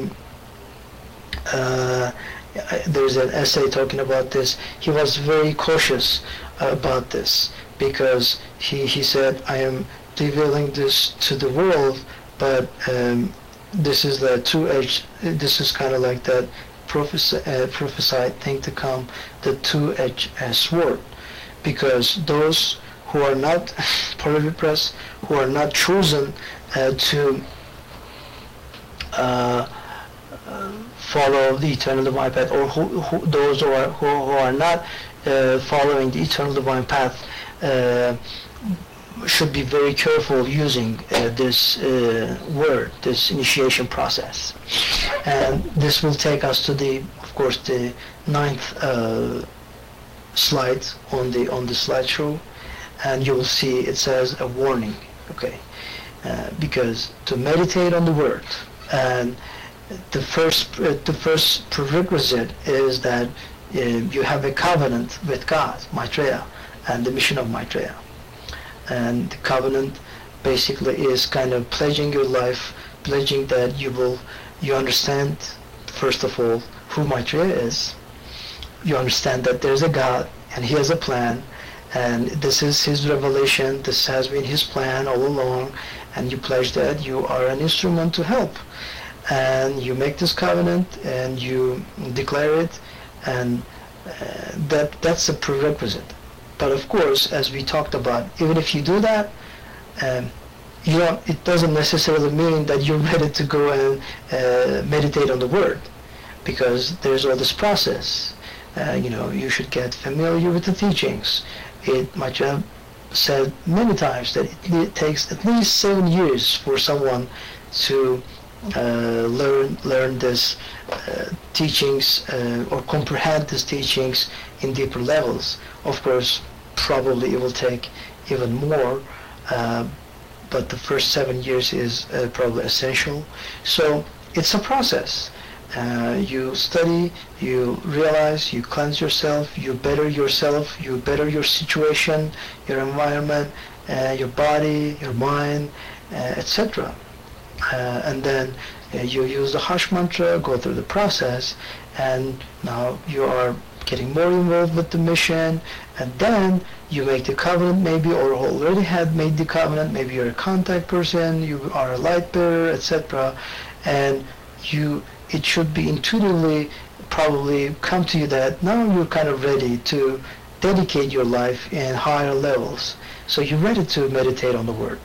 uh, there's an essay talking about this. He was very cautious uh, about this, because he, he said, I am revealing this to the world, but um, this is the two-edged, this is kind of like that prophesy, uh, prophesied thing to come, the two-edged uh, sword, because those who are not Polybipress, who are not chosen uh, to uh, uh, follow the eternal divine path, or who, who, those who are, who, who are not uh, following the eternal divine path, uh, should be very careful using uh, this uh, word, this initiation process. And this will take us to the, of course, the ninth uh, slide on the on the slideshow, and you will see it says a warning. Okay, uh, because to meditate on the word, and the first uh, the first prerequisite is that uh, you have a covenant with God, Maitreya, and the mission of Maitreya. And the covenant basically is kind of pledging your life, pledging that you will, you understand, first of all, who Maitreya is. You understand that there's a God and he has a plan, and this is his revelation, this has been his plan all along, and you pledge that you are an instrument to help. And you make this covenant and you declare it, and uh, that that's a prerequisite. But of course, as we talked about, even if you do that, um, you know, it doesn't necessarily mean that you're ready to go and uh, meditate on the word, because there's all this process. Uh, you know, you should get familiar with the teachings. It might have said many times that it, it takes at least seven years for someone to uh, learn learn this uh, teachings uh, or comprehend these teachings in deeper levels. Of course, probably it will take even more, uh, but the first seven years is uh, probably essential. So it's a process. Uh, you study, you realize, you cleanse yourself, you better yourself, you better your situation, your environment, uh, your body, your mind, uh, et cetera. Uh, and then uh, you use the Harsh mantra, go through the process, and now you are getting more involved with the mission, and then you make the covenant maybe, or already had made the covenant, maybe you're a contact person, you are a light bearer, et cetera. And you, it should be intuitively probably come to you that now you're kind of ready to dedicate your life in higher levels. So you're ready to meditate on the word,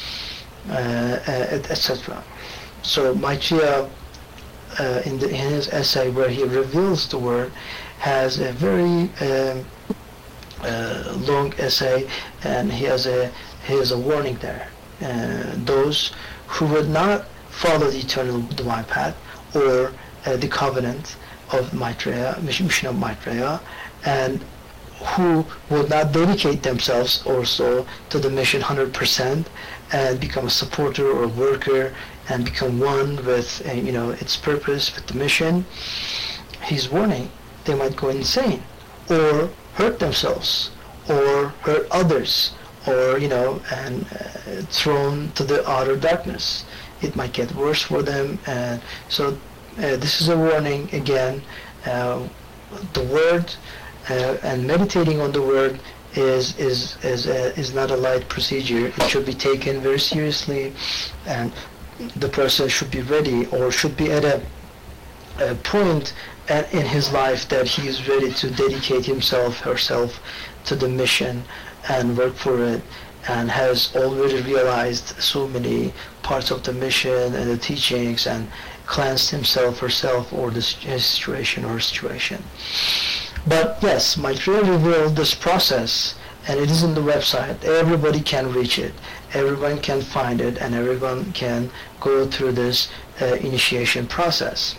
uh, et cetera. So Maitreya, uh, in, the, in his essay where he reveals the word, has a very um, uh, long essay, and he has a he has a warning there. Uh, those who would not follow the eternal divine path or uh, the covenant of Maitreya, mission of Maitreya, and who would not dedicate themselves also to the mission one hundred percent and become a supporter or worker and become one with uh, you know its purpose, with the mission, he's warning they might go insane or hurt themselves or hurt others, or you know and uh, thrown to the outer darkness. It might get worse for them. And so uh, this is a warning again. Uh, the word uh, and meditating on the word is is is a, is not a light procedure. It should be taken very seriously, and the person should be ready, or should be at a, a point at, in his life that he is ready to dedicate himself, herself, to the mission and work for it, and has already realized so many parts of the mission and the teachings, and cleansed himself, herself, or this his situation or situation. But yes, Maitreya revealed this process, and it is in the website. Everybody can reach it, everyone can find it, and everyone can go through this uh, initiation process.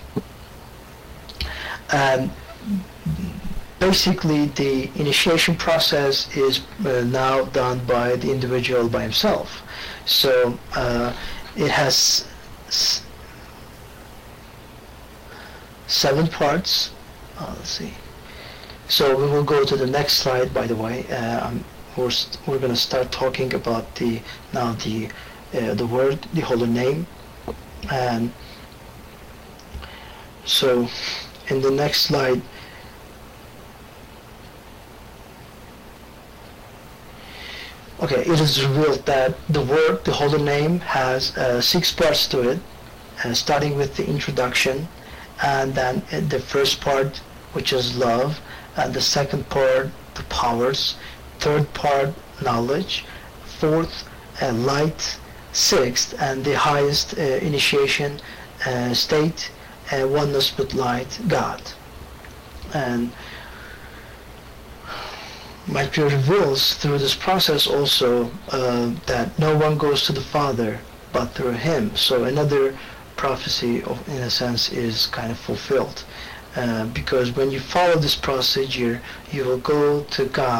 And basically the initiation process is uh, now done by the individual by himself. So uh, it has s seven parts. Uh, let's see. So we will go to the next slide, by the way. Uh, um, we're, we're going to start talking about the now the uh, the word, the holy name. And so in the next slide, okay, it is revealed that the word, the holy name, has uh, six parts to it, uh, starting with the introduction, and then the first part, which is love, and the second part, the powers, third part, knowledge, fourth, uh, light, sixth, and the highest uh, initiation uh, state, uh, oneness with light, God. And Maitreya reveals through this process also uh, that no one goes to the Father but through him. So another prophecy, of, in a sense, is kind of fulfilled. Uh, because when you follow this procedure, you will go to God